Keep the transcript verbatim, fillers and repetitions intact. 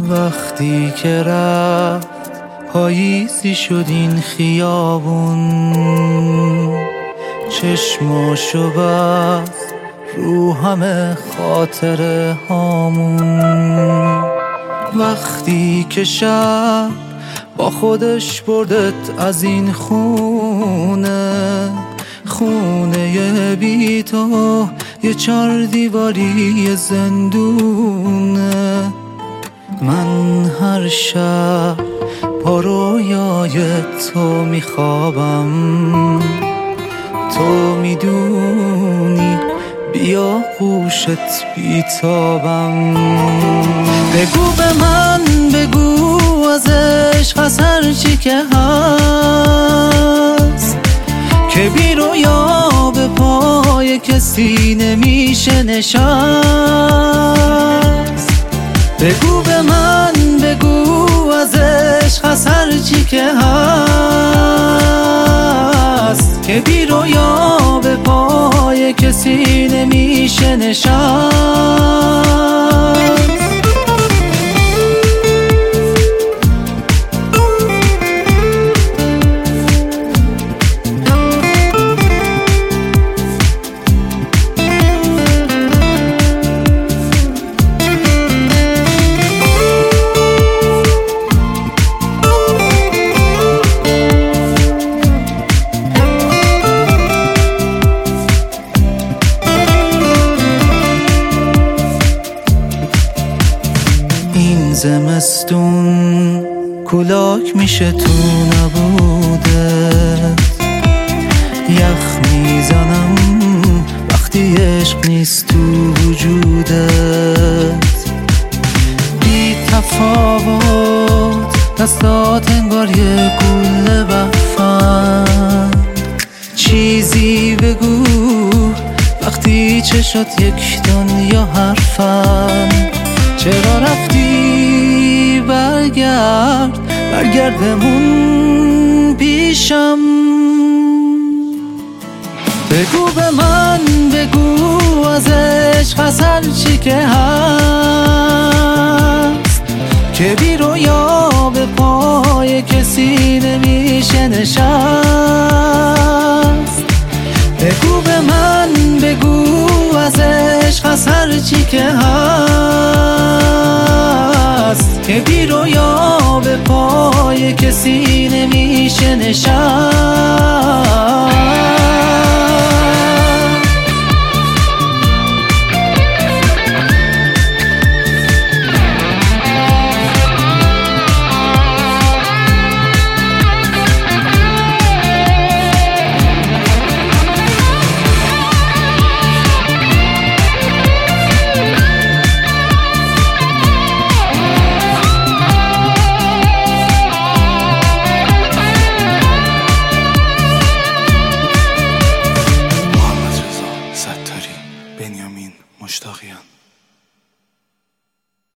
وقتی که رفت پاییزی شد این خیابون، چشماشو بست رو همه خاطره هامون. وقتی که شب با خودش بردت از این خونه، خونه بی تو یه چار دیواری زندونه. من هر شب با رویای تو میخوابم، تو میدونی بیا گوشت بیتابم. بگو به من بگو از عشق از هر چی که هست، که بی رویا به پای کسی نمیشه نشست. بگو به من بگو از عشق از هر چی که هست، که بی رویا به پای کسی نمیشه نشست. این زمستون کولاک میشه تو نبودت، یخ میزنم وقتی عشق نیست تو وجودت. بی تفاوت دستات انگار یه گل بفن، چیزی بگو وقتی چشات یک دنیا حرفن. چرا رفتی برگرد برگرد بمون پیشم. بگو به من بگو از عشق از هر چی که هست، که بی رویا به پای کسی نمیشه نشست. بگو به من بگو از عشق از هر چی که هست، که بی رویا به پای کسی نمیشه نشست.